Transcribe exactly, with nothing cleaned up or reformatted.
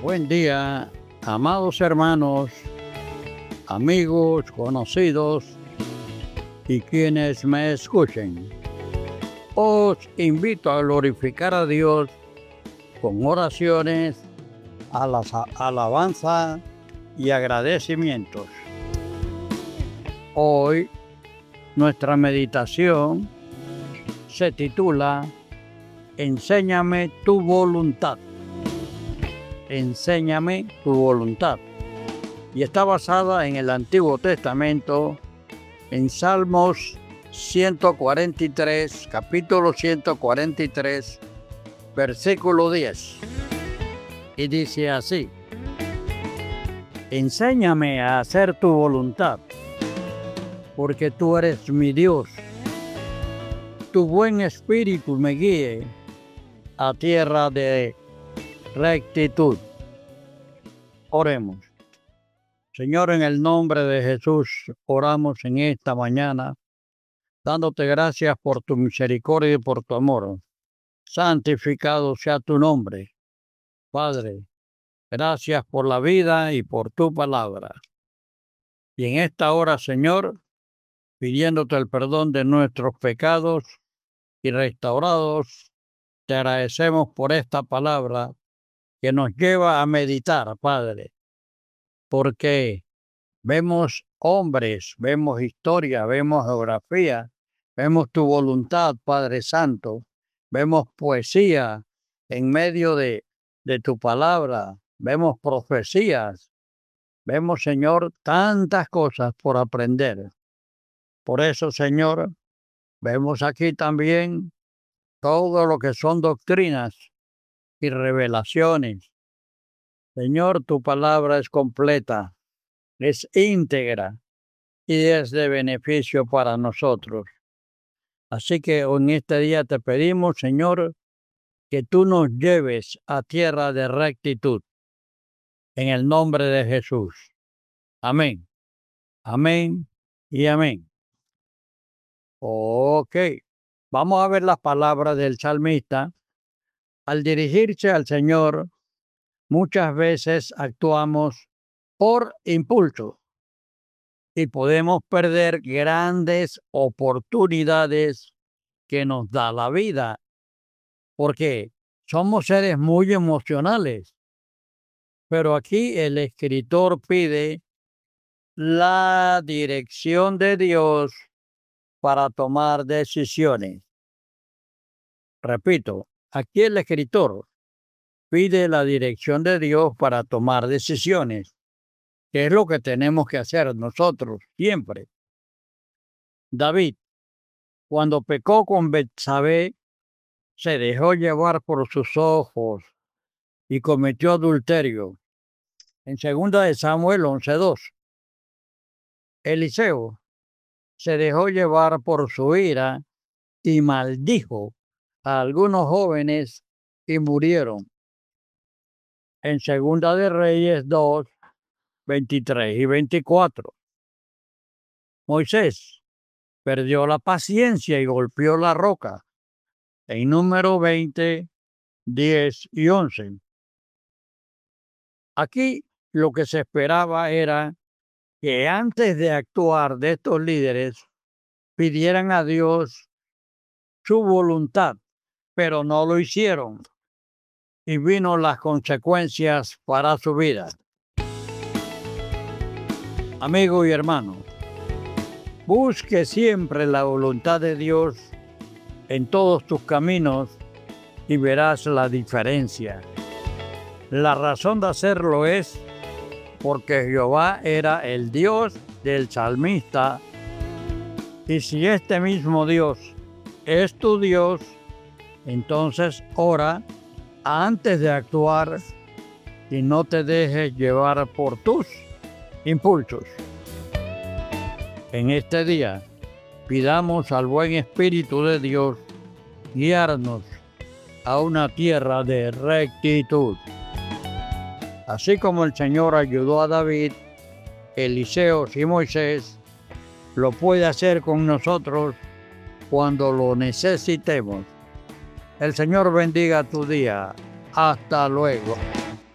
Buen día, amados hermanos, amigos, conocidos y quienes me escuchen. Os invito a glorificar a Dios con oraciones, alabanza y agradecimientos. Hoy nuestra meditación se titula Enséñame tu voluntad. Enséñame tu voluntad. Y está basada en el Antiguo Testamento, en Salmos ciento cuarenta y tres, capítulo ciento cuarenta y tres, versículo diez. Y dice así: Enséñame a hacer tu voluntad, porque tú eres mi Dios. Tu buen espíritu me guíe a tierra de rectitud. Oremos. Señor, en el nombre de Jesús, oramos en esta mañana, dándote gracias por tu misericordia y por tu amor. Santificado sea tu nombre, Padre. Gracias por la vida y por tu palabra. Y en esta hora, Señor, pidiéndote el perdón de nuestros pecados y restaurados, te agradecemos por esta palabra que nos lleva a meditar, Padre, porque vemos hombres, vemos historia, vemos geografía, vemos tu voluntad, Padre Santo, vemos poesía en medio de, de tu palabra, vemos profecías, vemos, Señor, tantas cosas por aprender. Por eso, Señor, vemos aquí también todo lo que son doctrinas y revelaciones. Señor, tu palabra es completa, es íntegra y es de beneficio para nosotros. Así que en este día te pedimos, Señor, que tú nos lleves a tierra de rectitud. En el nombre de Jesús. Amén. Amén y amén. Ok. Vamos a ver las palabras del salmista. Al dirigirse al Señor, muchas veces actuamos por impulso y podemos perder grandes oportunidades que nos da la vida, porque somos seres muy emocionales. Pero aquí el escritor pide la dirección de Dios para tomar decisiones. Repito, aquí el escritor pide la dirección de Dios para tomar decisiones, que es lo que tenemos que hacer nosotros siempre. David, cuando pecó con Betsabé, se dejó llevar por sus ojos y cometió adulterio. En segunda de Samuel once dos. Eliseo se dejó llevar por su ira y maldijo a algunos jóvenes y murieron. En segunda de Reyes dos, veintitrés y veinticuatro. Moisés perdió la paciencia y golpeó la roca. En número veinte, diez y once. Aquí lo que se esperaba era que antes de actuar de estos líderes pidieran a Dios su voluntad, pero no lo hicieron y vino las consecuencias para su vida. Amigo y hermano, busque siempre la voluntad de Dios en todos tus caminos y verás la diferencia. La razón de hacerlo es porque Jehová era el Dios del salmista, y si este mismo Dios es tu Dios, entonces ora antes de actuar y no te dejes llevar por tus impulsos. En este día, pidamos al buen Espíritu de Dios guiarnos a una tierra de rectitud. Así como el Señor ayudó a David, Eliseo y Moisés, lo puede hacer con nosotros cuando lo necesitemos. El Señor bendiga tu día. Hasta luego.